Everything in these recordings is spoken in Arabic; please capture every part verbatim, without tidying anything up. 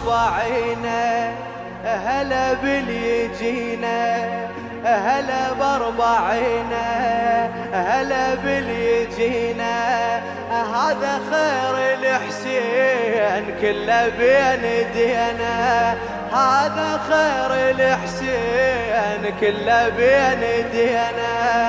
بأربعينه هلا باللي يجينا، هلا بأربعينه هلا باللي يجينا. هذا خير الحسين كله بين ايدينا، هذا خير الحسين كله بين ايدينا.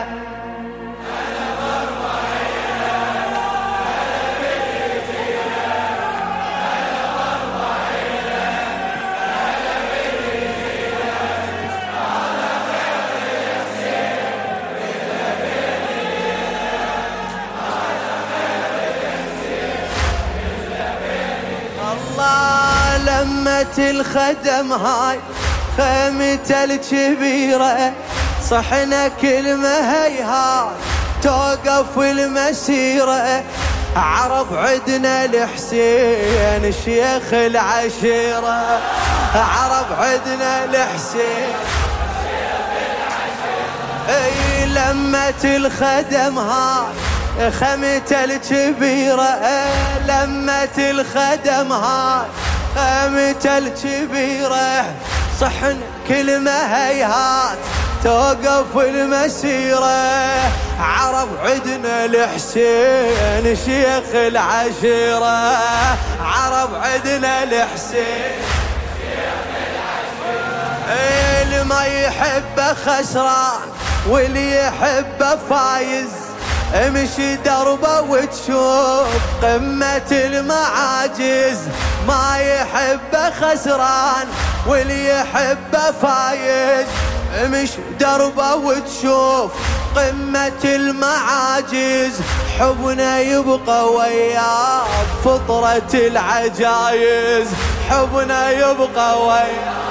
لمة الخدم هاي خيمته الكبيرة، صحنا كلمة هيهات توقف المسيرة. عرب عدنا الحسين شيخ العشيرة، عرب عدنا الحسين شيخ العشيرة. اي لمة الخدم هاي خيمته الكبيرة، لمة الخدم هاي خيمته الكبيرة، صحن كلمة هيهات توقف المسيرة. عرب عدنا الحسين شيخ العشيرة، عرب عدنا الحسين شيخ العشيرة. اللي ما يحبه خسران واللي يحبه فايز، امشي دربه وتشوف قمة المعاجز. ما يحبه خسران واللي يحبه فايز، امشي دربه وتشوف قمة المعاجز. حبنا يبقى وياه بفطرة العجايز، حبنا يبقى وياه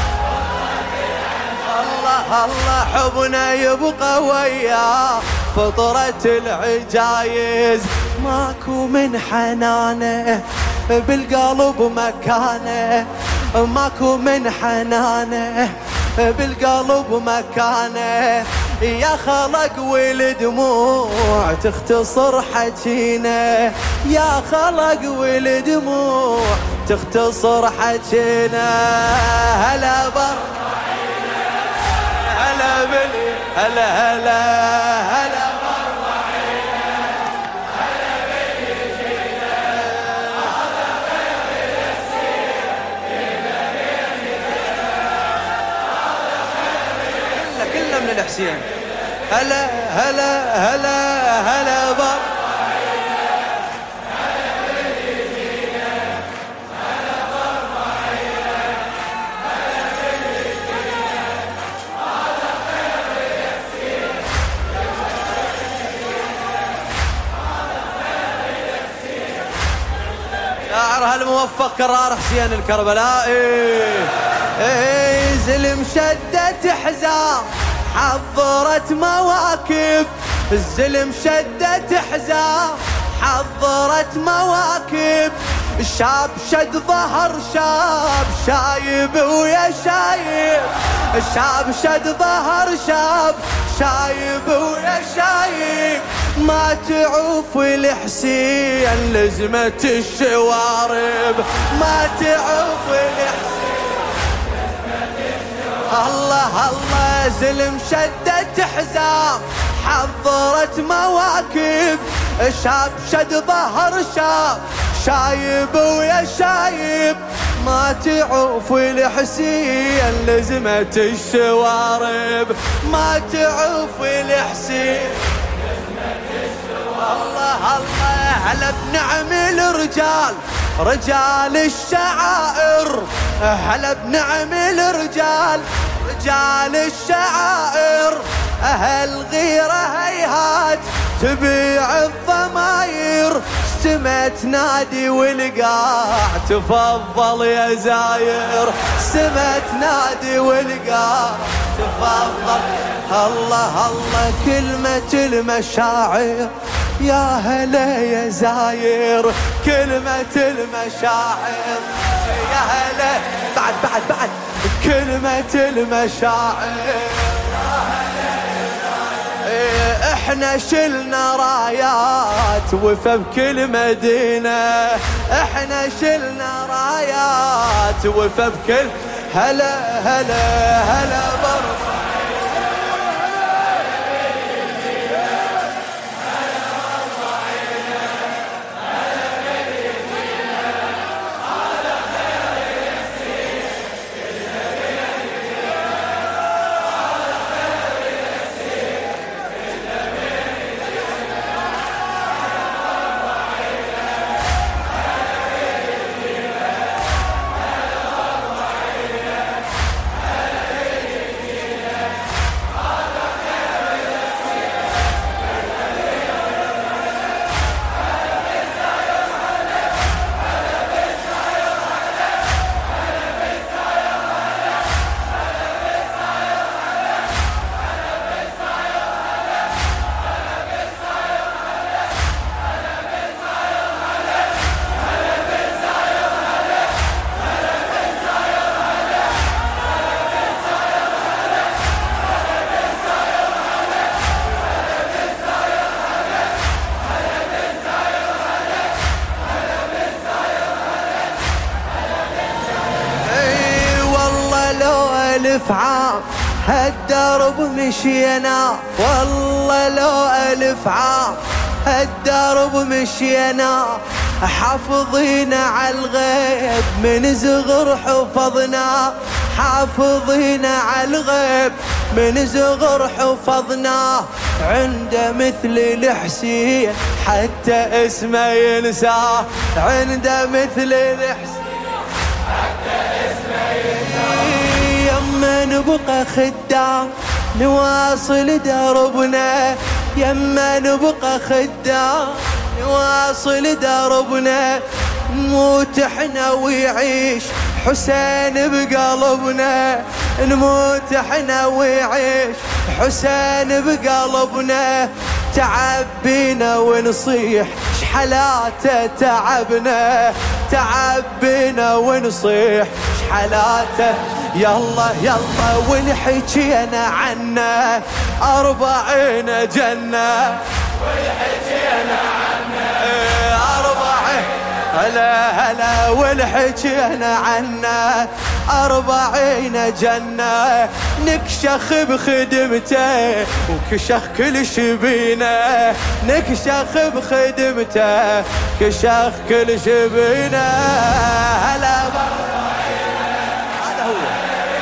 الله الله، حبنا يبقى وياه فطرة العجايز. ماكو من حنانه بالقلب مكانه، ماكو من حنانه بالقلب مكانه. يا خلق والدموع تختصر حكينا، يا خلق والدموع تختصر حكينا. هلا بأربعينه هلا بالي هلا هلا هلا بأربعينه هلا باللي يجينا. هذا خير الحسين كله بين ايدينا، هذا خير كله من الحسين. هلا هلا هلا هلا بأربعينه هلا باللي يجينا، هلا بأربعينه هلا باللي يجينا. هذا خير الحسين شاعر هالموفق كرار حسين الكربلائي. ايه زلم شدت حزام حضرت مواكب، الزلم شدت حزام حضرت مواكب. الشاب شد ظهر شاب شايب ويا شايب، الشاب شد ظهر شاب شايب ويا شايب. ما تعوف الحسين لزمة الشوارب، ما تعوف الحسين الله الله. زلم شدت حزام حضرت مواكب، شاب شد ظهر شاب شايب ويا شايب. ما تعوف الحسين لزمة الشوارب، ما تعوف الحسين لزمة الشوارب. الله الله. هلا بنعم الرجال رجال الشعائر، هلا بنعم الرجال رجال الشعائر. أهل غيره هيهات تبيع الضماير، سما تنادي والقاع تفضل يا زاير، سما تنادي والقاع تفضل. الله الله. كلمة المشاعر يا هلا يا زاير، كلمة المشاعر يا هلا. بعد بعد بعد كلمة المشاعر يا هلا يا زاير. احنا شلنا رايات وفى بكل مدينة، احنا شلنا رايات وفى بكل هلا هلا هلا برا. ألف عام هالدرب مشينا، والله لو ألف عام هالدرب مشينا، حافظين على الغيب من زغر حفظنا، حافظين على الغيب من زغر حفظنا. عنده مثل الحسين حتى اسمه ينسى، عنده مثل الحسين حتى اسمه ينسى. يما نبقى خدام نواصل دربنا، يما نبقى خدام نواصل دربنا، نموت احنا ويعيش حسين بقلبنا، نموت احنا ويعيش حسين بقلبنا. تعبينا ونصيح شحلاته تعبنا، تعبينا ونصيح شحلاته. يلا يلا ونحكينا عنه أربعين جنة، ونحكينا عنه أربعين هلا هلا، ونحكينا عنه أربعين جنة. نكشخ بخدمته وكشخ كل شبينه، نكشخ بخدمته كشخ كل شبينه. هلا هذا هو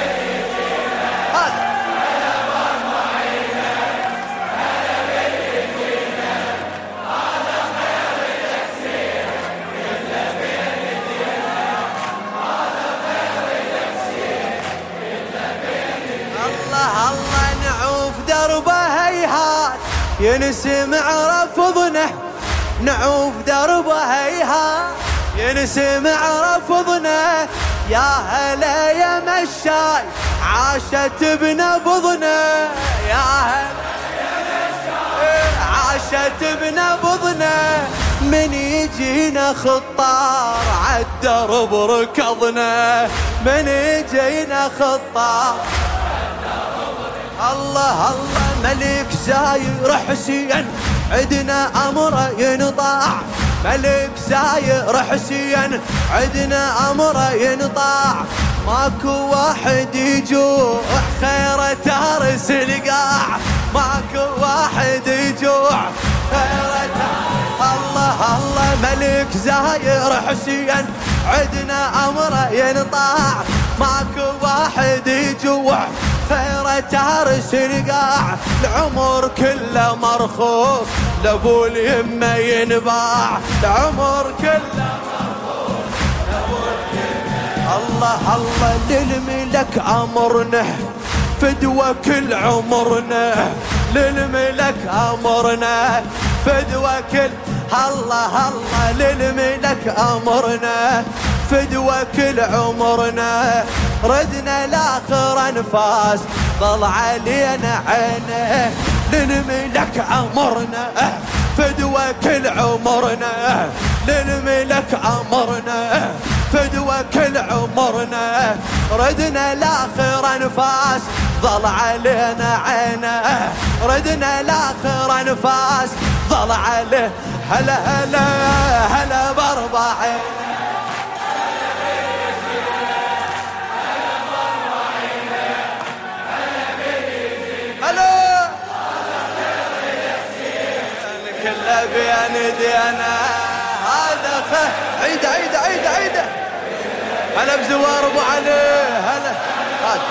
ينسمع رفضنا، نعوف دربه هيها ينسمع رفضنا. يا هلا يا مشاي عاشت بنبضنا، يا هلا يا مشاي عاشت بنبضنا. من يجينا خطار عالدرب ركضنا، من يجينا خطار الله الله. ملك زاير حسين عدنا أمره ينطاع، ملك زاير حسين عدنا أمره ينطاع. ماكو واحد يجوع خير تارس القاع، ماكو واحد يجوع خير تارس. الله الله ملك زاير حسين عدنا أمره ينطاع، ماكو واحد يجوع خير تارس القاع. العمر كله مرخوص لابو اليمه ينباع، العمر كله مرخوص لابو اليمه. الله الله للملك امرنا فدوى كل عمرنا، للملك امرنا فدوى كل. الله الله للملك امرنا فدوى كل عمرنا. ردنا لاخر انفاس ضل علينا عينه، للملك امرنا فدوى كل عمرنا، للملك امرنا فدوى كل عمرنا. ردنا لاخر انفاس ظل علينا عينه، ردنا لاخر انفاس ظل عليه. هلا هلا هلا باربع عينه، هلا كله بين دينا هذا خ عيد عيد عيد عيد. هلا بزوار ابو علي، هلا هذا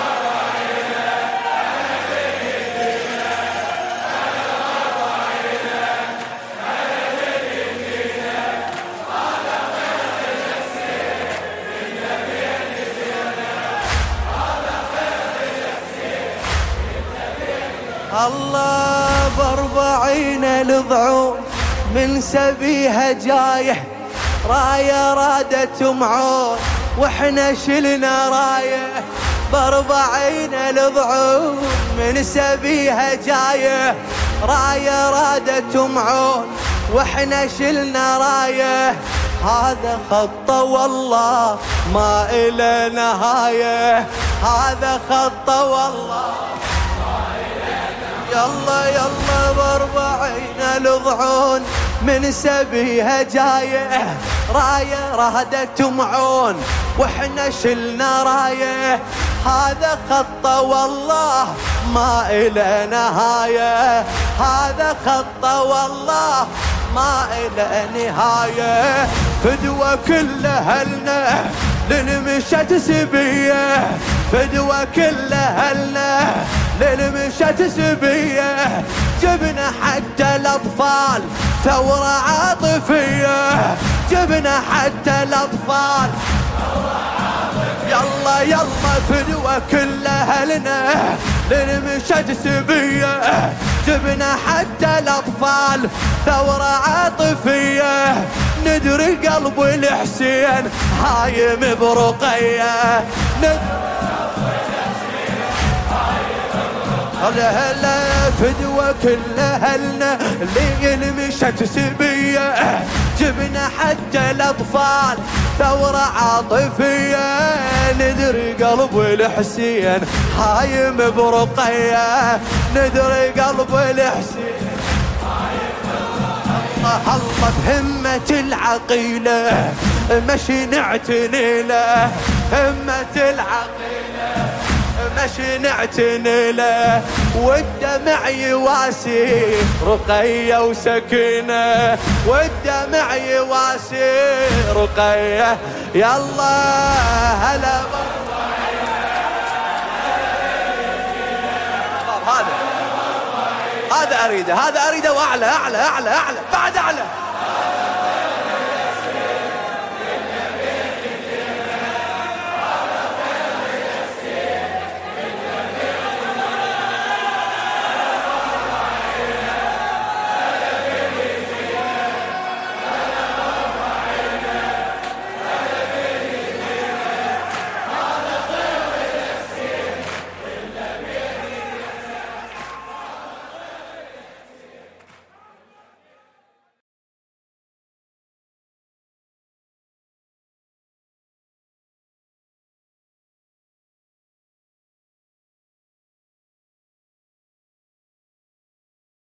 الله باربعين الضعون من سبيها جايح، راية رادت معون واحنا شلنا راية. باربعين الضعون من سبيها جايح، راية رادت معون واحنا شلنا راية. هذا خطه والله ما إلى نهاية، هذا خطه والله. يلا يلا باربعين الضعون من سبيها جاية، راية رادت معون واحنا شلنا راية. هذا خطه والله ما إلى نهاية، هذا خطه والله ما إلى نهاية. فدوى كل أهلنا للمشت سبية، فدوى كل أهلنا للمشت سبية. جبنا حتى الأطفال ثورة عاطفية، جبنا حتى الأطفال ثورة عاطفية. يلا يلا فدوى كل أهلنا للمشت سبية، جبنا حتى الأطفال ثورة عاطفية. ندري قلب الحسين هايم برقية، ندري هلا هلا فدوى كل أهلنا اللي مشت سبية، جبنا حتى الأطفال ثورة عاطفية. ندري قلب الحسين هايم برقية، ندري قلب الحسين هايم برقية. الله بهمة العقيلة مشي نعتني له، همة العقيلة مشي نعتني له. والدمع يواسي رقية وسكينة، والدمع يواسي رقية. يلا هلا هذا هذا أريده، هذا أريده وأعلى أعلى أعلى أعلى بعد أعلى.